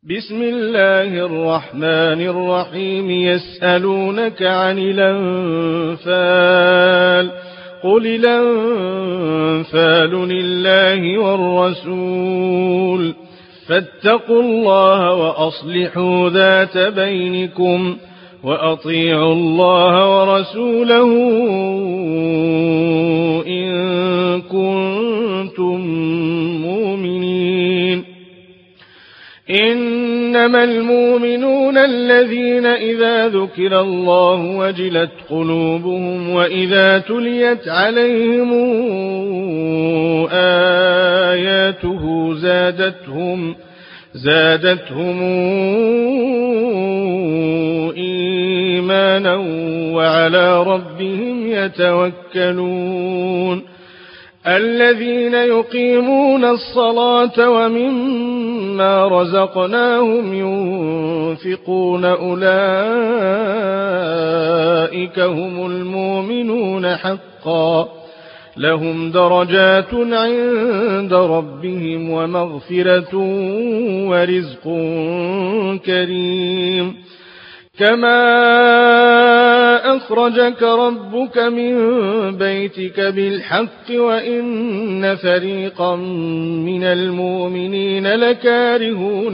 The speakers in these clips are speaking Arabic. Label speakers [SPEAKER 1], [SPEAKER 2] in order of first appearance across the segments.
[SPEAKER 1] بسم الله الرحمن الرحيم. يسألونك عن الأنفال قل الأنفال لله والرسول فاتقوا الله وأصلحوا ذات بينكم وأطيعوا الله ورسوله إن كنتم مؤمنين. إنما المؤمنون الذين إذا ذكر الله وجلت قلوبهم وإذا تليت عليهم آياته زادتهم إيمانا وعلى ربهم يتوكلون. الذين يقيمون الصلاة ومما رزقناهم ينفقون أولئك هم المؤمنون حقا لهم درجات عند ربهم ومغفرة ورزق كريم. كما أخرجك ربك من بيتك بالحق وإن فريقا من المؤمنين لكارهون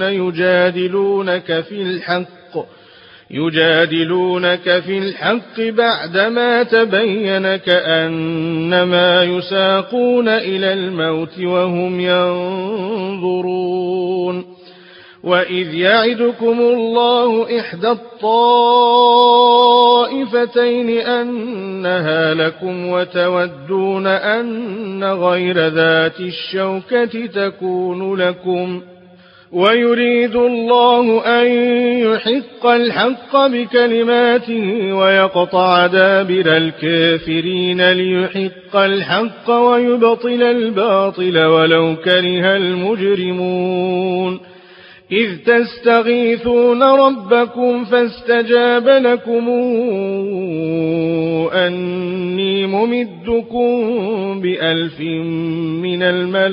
[SPEAKER 1] يجادلونك في الحق بعدما تبين كأنما يساقون إلى الموت وهم ينظرون. وإذ يعدكم الله إحدى الطائفتين أنها لكم وتودون أن غير ذات الشوكة تكون لكم ويريد الله أن يحق الحق بكلماته ويقطع دابر الكافرين ليحق الحق ويبطل الباطل ولو كره المجرمون. إذ تستغيثون ربكم فاستجاب لكم أني ممدكم ب1000 من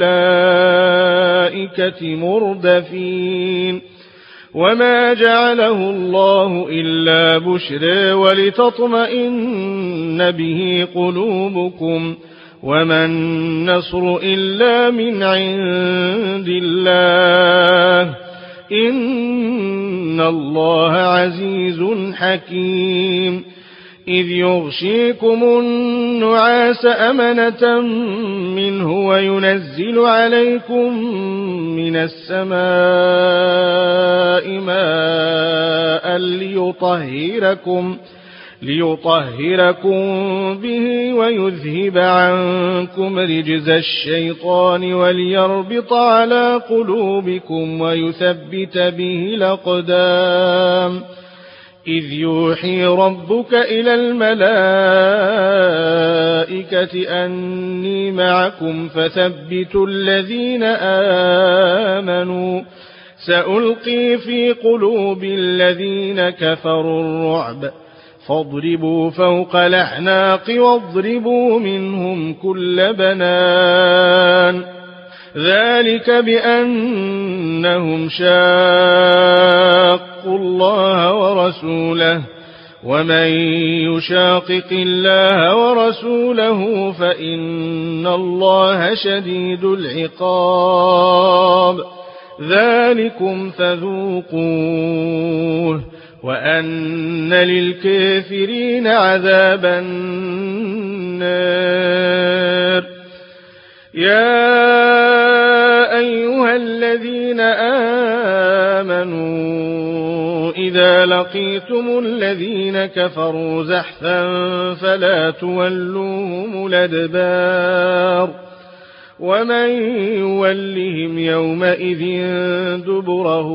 [SPEAKER 1] الملائكة مردفين. وما جعله الله إلا بشرى ولتطمئن به قلوبكم وما النصر إلا من عند الله إن الله عزيز حكيم. إذ يغشيكم النعاس أمنة منه وينزل عليكم من السماء ماء ليطهركم به ويذهب عنكم رجز الشيطان وليربط على قلوبكم ويثبت به الأقدام. إذ يوحي ربك إلى الملائكة أني معكم فثبتوا الذين آمنوا سألقي في قلوب الذين كفروا الرعب فاضربوا فوق الأعناق واضربوا منهم كل بنان. ذلك بأنهم شاقوا الله ورسوله ومن يشاقق الله ورسوله فإن الله شديد العقاب. ذلكم فذوقوه وأن للكافرين عذاب النار. يا أيها الذين آمنوا إذا لقيتم الذين كفروا زحفا فلا تولوهم الأدبار ومن يولهم يومئذ دبره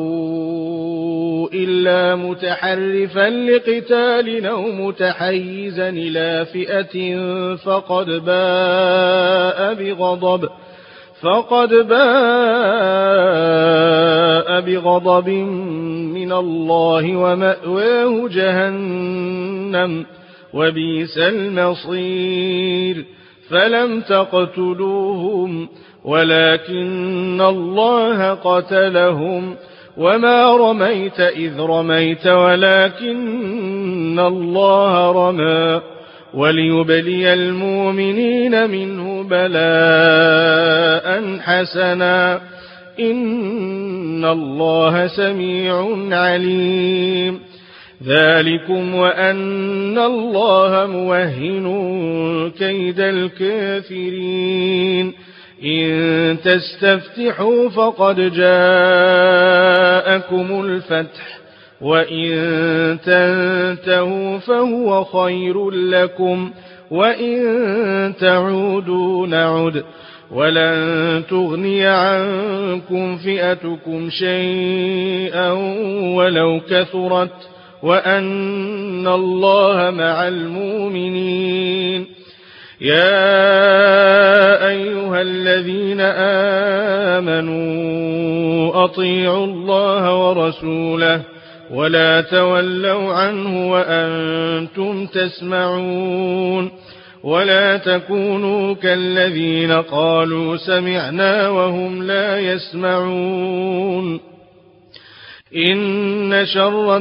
[SPEAKER 1] إلا متحرفا لقتال أو متحيزا إلى فئة فقد باء بغضب من الله ومأواه جهنم وبئس المصير. فلم تقتلوهم ولكن الله قتلهم وما رميت إذ رميت ولكن الله رمى وليبلي المؤمنين منه بلاء حسنا إن الله سميع عليم ذلكم وأن الله موهن كيد الكافرين إن تستفتحوا فقد جاءكم الفتح وإن تنتهوا فهو خير لكم وإن تعودوا نعد ولن تغني عنكم فئتكم شيئا ولو كثرت وأن الله مع المؤمنين يا أيها الذين آمنوا أطيعوا الله ورسوله ولا تولوا عنه وأنتم تسمعون ولا تكونوا كالذين قالوا سمعنا وهم لا يسمعون إن شر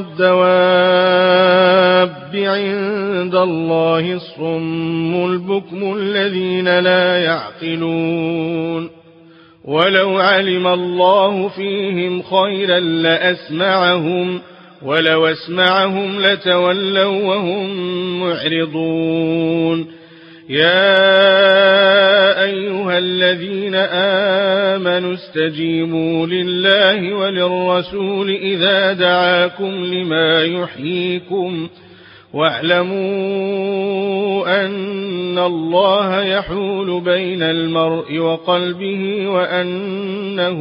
[SPEAKER 1] الدواب عند الله الصم البكم الذين لا يعقلون ولو علم الله فيهم خيرا لأسمعهم ولو أسمعهم لتولوا وهم معرضون يا أيها الذين آمنوا استجيبوا لله وللرسول إذا دعاكم لما يحييكم واعلموا أن الله يحول بين المرء وقلبه وأنه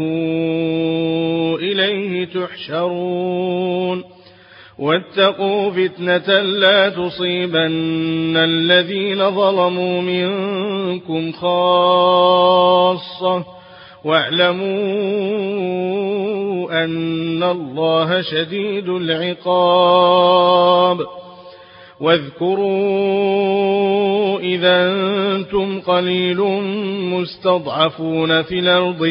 [SPEAKER 1] إليه تحشرون واتقوا فتنة لا تصيبن الذين ظلموا منكم خاصة واعلموا أن الله شديد العقاب واذكروا إذا أنتم قليل مستضعفون في الأرض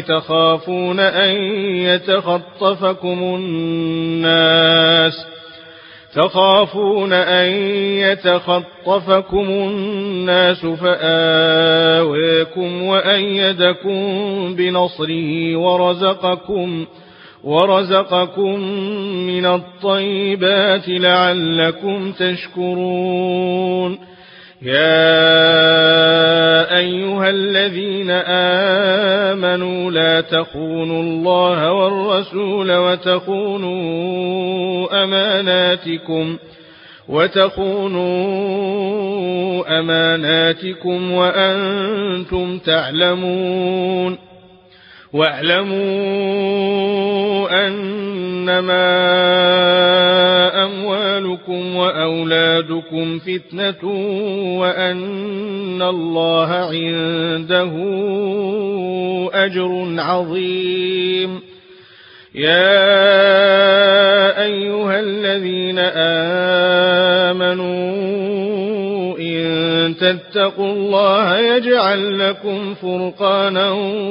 [SPEAKER 1] تخافون أن يتخطفكم الناس فآواكم وأيدكم بنصره ورزقكم من الطيبات لعلكم تشكرون يا أيها الذين آمنوا لا تخونوا الله والرسول وتخونوا أماناتكم وأنتم تعلمون واعلموا أنما أموالكم وأولادكم فتنة وأن الله عنده أجر عظيم يا أيها الذين آمنوا إن تتقوا الله يجعل لكم فرقانا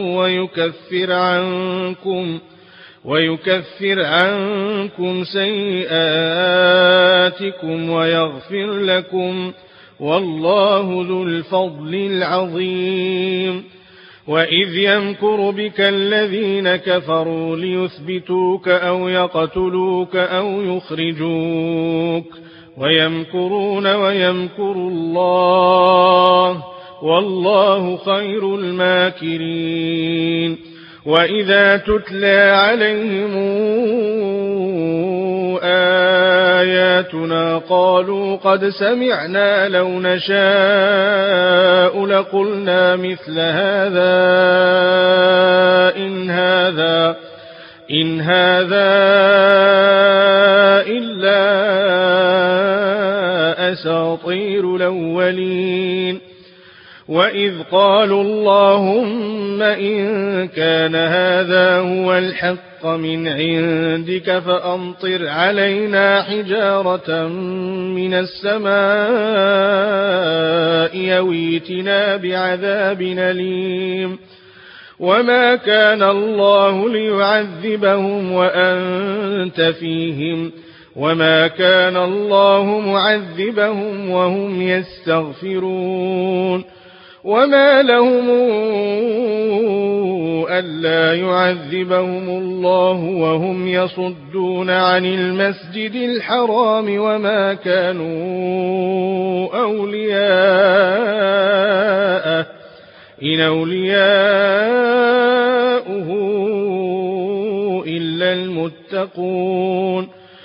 [SPEAKER 1] ويكفر عنكم سيئاتكم ويغفر لكم والله ذو الفضل العظيم وإذ يمكر بك الذين كفروا ليثبتوك أو يقتلوك أو يخرجوك ويمكرون ويمكر الله والله خير الماكرين وإذا تتلى عليهم آياتنا قالوا قد سمعنا لو نشاء لقلنا مثل هذا إن هذا إلا أساطير الأولين وإذ قالوا اللهم إن كان هذا هو الحق من عندك فأمطر علينا حجارة من السماء أو ائتنا بعذاب أليم وما كان الله ليعذبهم وأنت فيهم وما كان الله معذبهم وهم يستغفرون وما لهم ألا يعذبهم الله وهم يصدون عن المسجد الحرام وما كانوا أولياءه إن أولياؤه إلا المتقون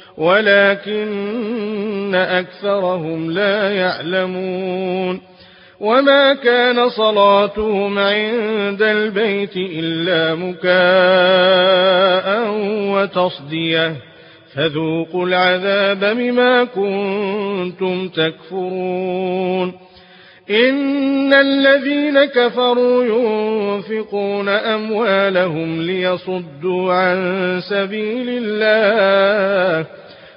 [SPEAKER 1] ولكن أكثرهم لا يعلمون وما كان صلاتهم عند البيت إلا مكاء وتصدية فذوقوا العذاب بما كنتم تكفرون إن الذين كفروا ينفقون أموالهم ليصدوا عن سبيل الله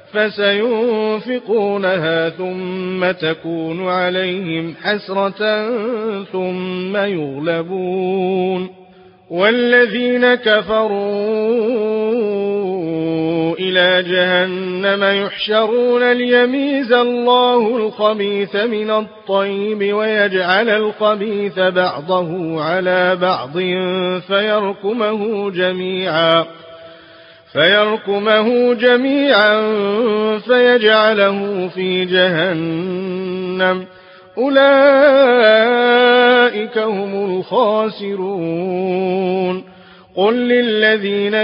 [SPEAKER 1] فسينفقونها ثم تكون عليهم حسرة ثم يغلبون والذين كفروا إلى جهنم يحشرون ليميز الله الخبيث من الطيب ويجعل الخبيث بعضه على بعض فيركمه جميعا فيجعله في جهنم أولئك هم الخاسرون قل للذين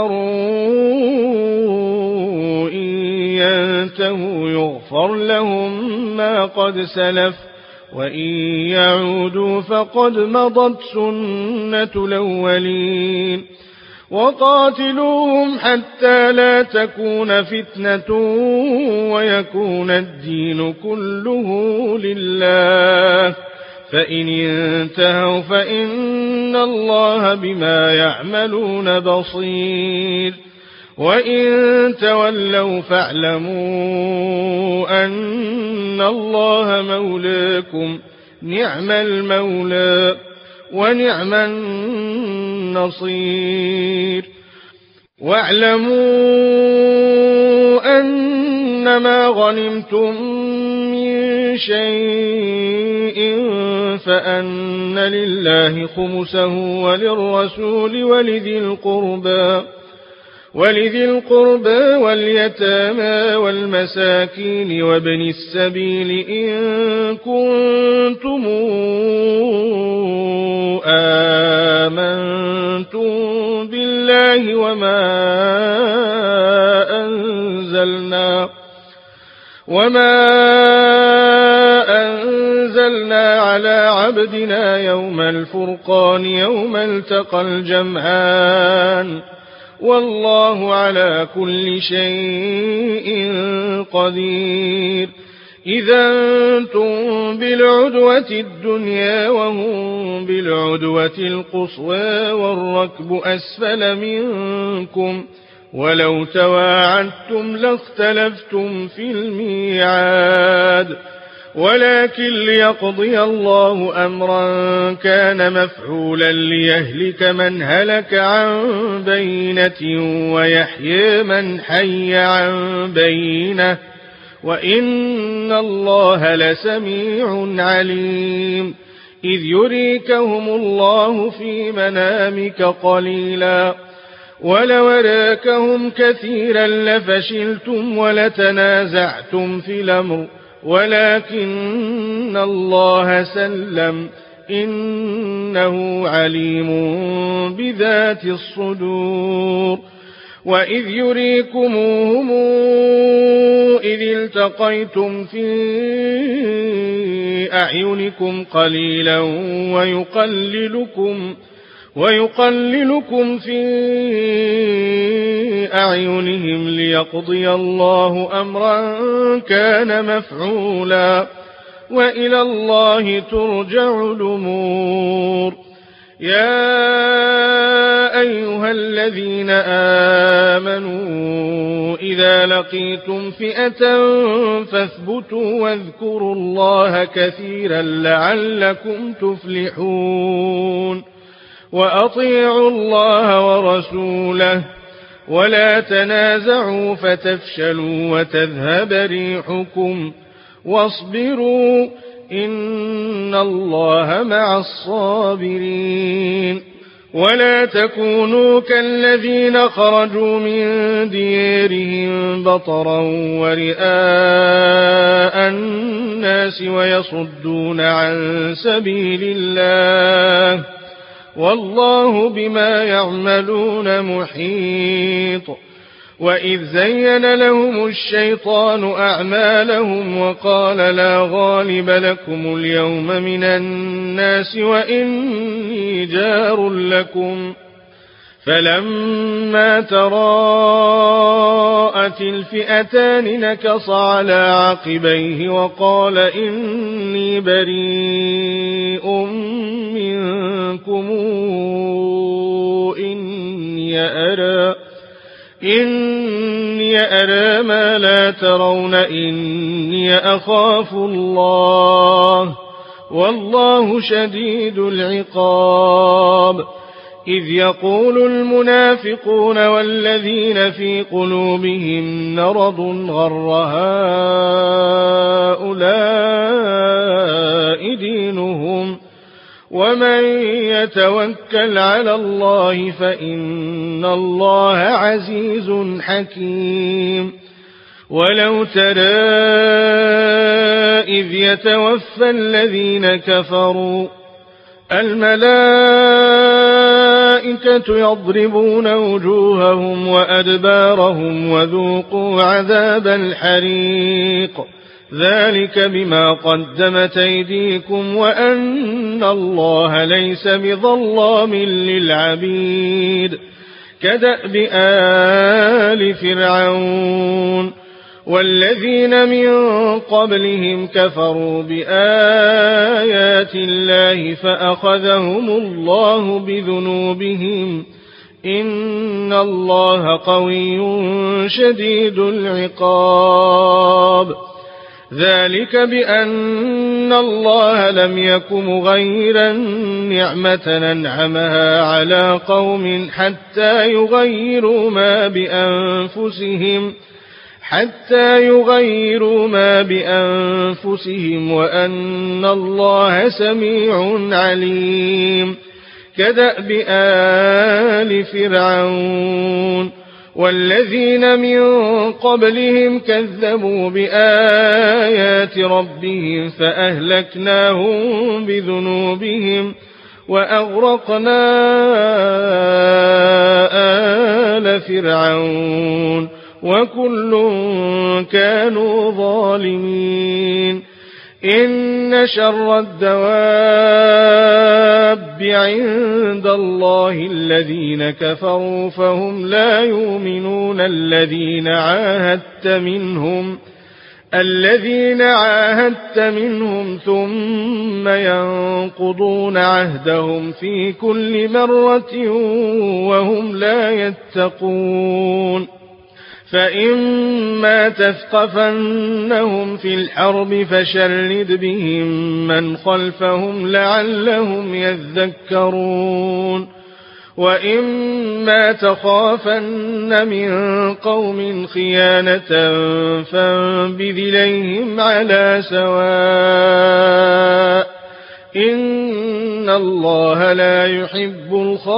[SPEAKER 1] كفروا إن ينتهوا يغفر لهم ما قد سلف وإن يعودوا فقد مضت سنة الأولين وقاتلوهم حتى لا تكون فتنة ويكون الدين كله لله فإن انتهوا فإن الله بما يعملون بصير وإن تولوا فاعلموا أن الله مولاكم نعم المولى ونعم النصير واعلموا أنما غنمتم من شيء فأن لله خمسه وللرسول ولذي القربى واليتامى والمساكين وابن السبيل إن كنتم آمنتم بالله وما أنزلنا على عبدنا يوم الفرقان يوم التقى الجمعان والله على كل شيء قدير إذا أنتم بالعدوة الدنيا وهم بالعدوة القصوى والركب أسفل منكم ولو تواعدتم لاختلفتم في الميعاد ولكن ليقضي الله أمرا كان مفعولا ليهلك من هلك عن بينة ويحيي من حي عن بينة وإن الله لسميع عليم إذ يريكهم الله في منامك قليلا ولو أراكهم كثيرا لفشلتم ولتنازعتم في الأمر ولكن الله سلم إنه عليم بذات الصدور وإذ يريكموهم إذ التقيتم في أعينكم قليلا ويقللكم في أعينهم ليقضي الله أمرا كان مفعولا وإلى الله ترجع الأمور يا أيها الذين آمنوا إذا لقيتم فئة فاثبتوا واذكروا الله كثيرا لعلكم تفلحون وأطيعوا الله ورسوله ولا تنازعوا فتفشلوا وتذهب ريحكم واصبروا إن الله مع الصابرين ولا تكونوا كالذين خرجوا من ديارهم بطرا ورئاء الناس ويصدون عن سبيل الله والله بما يعملون محيط وإذ زين لهم الشيطان أعمالهم وقال لا غالب لكم اليوم من الناس وإني جار لكم فلما تراءت الفئتان نكص على عقبيه وقال إني بريء منكم إني أرى ما لا ترون إني أخاف الله والله شديد العقاب إذ يقول المنافقون والذين في قلوبهم مرض غر هؤلاء دينهم ومن يتوكل على الله فإن الله عزيز حكيم ولو ترى إذ يتوفى الذين كفروا الملائكة يضربون وجوههم وأدبارهم وذوقوا عذاب الحريق ذلك بما قدمت أيديكم وأن الله ليس بظلام للعبيد كدأب آل فرعون والذين من قبلهم كفروا بآيات الله فأخذهم الله بذنوبهم إن الله قوي شديد العقاب ذلك بأن الله لم يك مغيرا نعمة أنعمها على قوم حتى يغيروا ما بأنفسهم وأن الله سميع عليم كدأب آل فرعون والذين من قبلهم كذبوا بآيات ربهم فأهلكناهم بذنوبهم وأغرقنا آل فرعون وكل كانوا ظالمين إن شر الدواب عند الله الذين كفروا فهم لا يؤمنون الذين عاهدت منهم ثم ينقضون عهدهم في كل مرة وهم لا يتقون فإما تثقفنهم في الحرب فشرد بهم من خلفهم لعلهم يذكرون وإما تخافن من قوم خيانة فانبذ إليهم على سواء إن الله لا يحب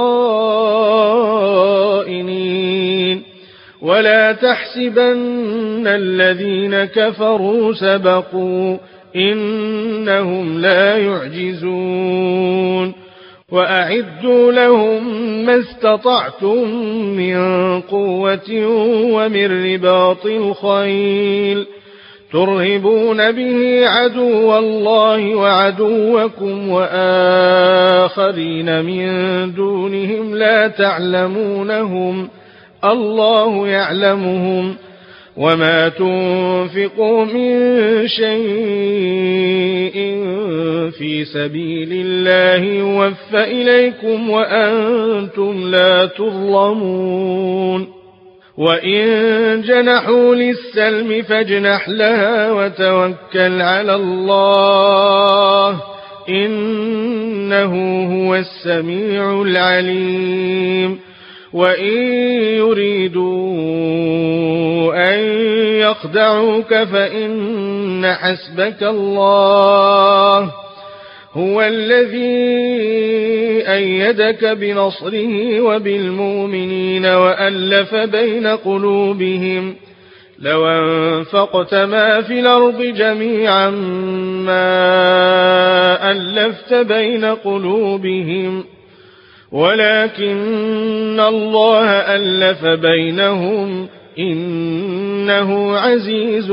[SPEAKER 1] الخائنين ولا تحسبن الذين كفروا سبقوا إنهم لا يعجزون وأعدوا لهم ما استطعتم من قوة ومن رباط الخيل ترهبون به عدو الله وعدوكم وآخرين من دونهم لا تعلمونهم الله يعلمهم وما تنفقوا من شيء في سبيل الله يوفى إليكم وأنتم لا تظلمون وإن جنحوا للسلم فاجنح لها وتوكل على الله إنه هو السميع العليم وإن يريدوا أن يخدعوك فإن حسبك الله هو الذي أيدك بنصره وبالمؤمنين وألف بين قلوبهم لو أنفقت ما في الأرض جميعا ما ألفت بين قلوبهم ولكن الله ألف بينهم إنه عزيز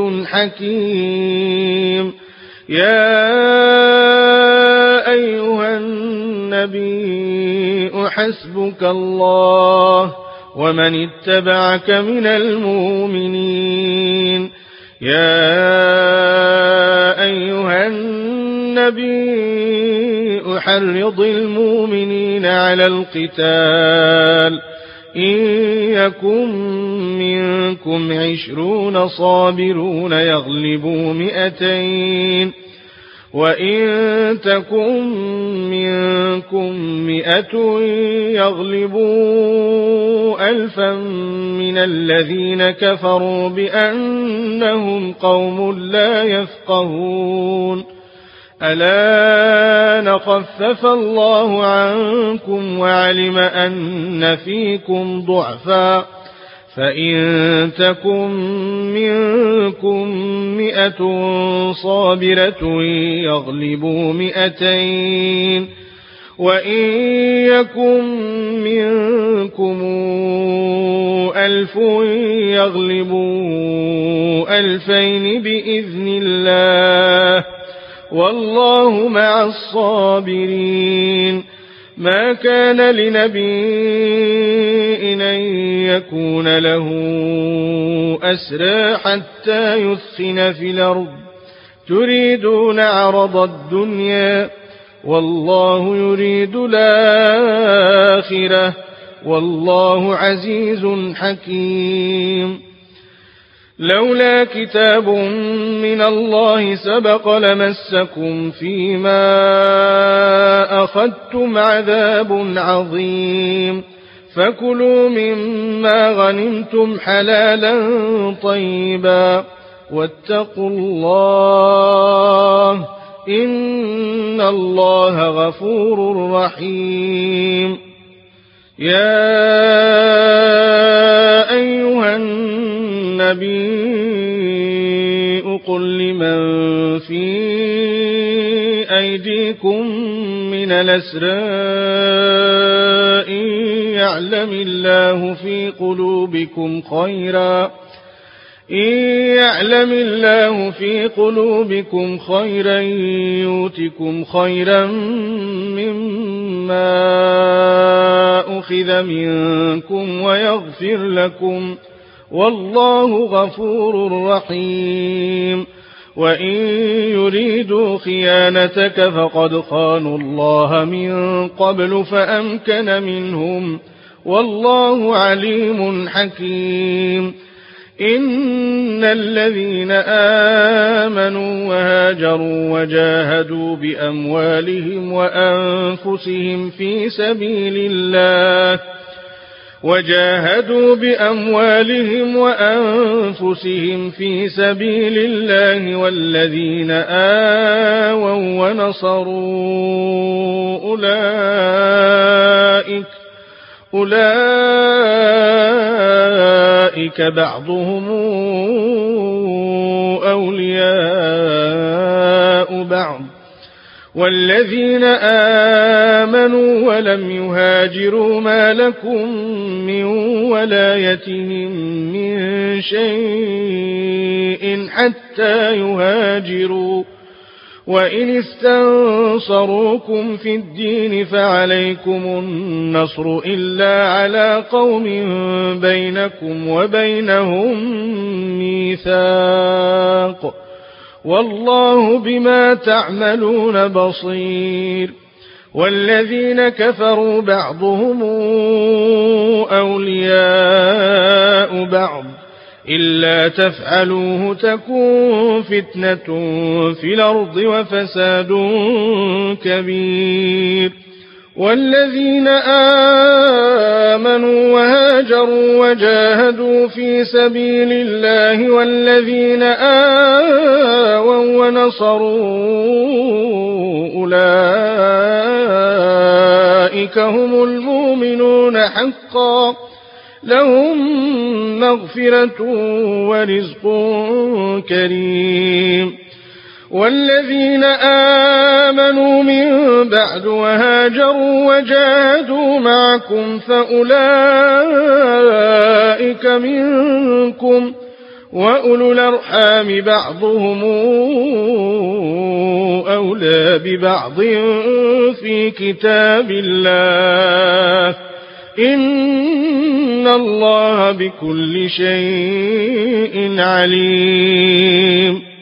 [SPEAKER 1] حكيم يا أيها النبي حسبك الله ومن اتبعك من المؤمنين يا أيها النبي حرض المؤمنين على القتال إن يكن منكم 20 صابرون يغلبوا 200 وإن تكن منكم 100 يغلبوا 1000 من الذين كفروا بأنهم قوم لا يفقهون ألا خفف الله عنكم وعلم أن فيكم ضعفا فإن تكن منكم 100 صابرة يغلبوا 200 وإن يكن منكم 1000 يغلبوا 2000 بإذن الله والله مع الصابرين ما كان لنبي أن يكون له أسرى حتى يثخن في الأرض تريدون عرض الدنيا والله يريد الآخرة والله عزيز حكيم لولا كتاب من الله سبق لمسكم فيما أخذتم عذاب عظيم فكلوا مما غنمتم حلالا طيبا واتقوا الله إن الله غفور رحيم يا أيها النبي قل لمن في أيديكم من الأسرى إن يعلم الله في قلوبكم خيرا يؤتكم خيرا مما أخذ منكم ويغفر لكم والله غفور رحيم وإن يريدوا خيانتك فقد خانوا الله من قبل فأمكن منهم والله عليم حكيم إن الذين آمنوا وهاجروا وجاهدوا بأموالهم وأنفسهم في سبيل الله والذين آووا ونصروا أولئك بعضهم أولياء بعض والذين آمنوا ولم يهاجروا ما لكم من ولايتهم من شيء حتى يهاجروا وإن استنصروكم في الدين فعليكم النصر إلا على قوم بينكم وبينهم ميثاق والله بما تعملون بصير والذين كفروا بعضهم أولياء بعض إلا تفعلوه تكن فتنة في الأرض وفساد كبير. والذين آمنوا وهاجروا وجاهدوا في سبيل الله والذين آووا ونصروا أولئك هم المؤمنون حقا لهم مغفرة ورزق كريم. والذين آمنوا من بعد وهاجروا وجاهدوا معكم فأولئك منكم وأولو الأرحام بعضهم أولى ببعض في كتاب الله إن الله بكل شيء عليم.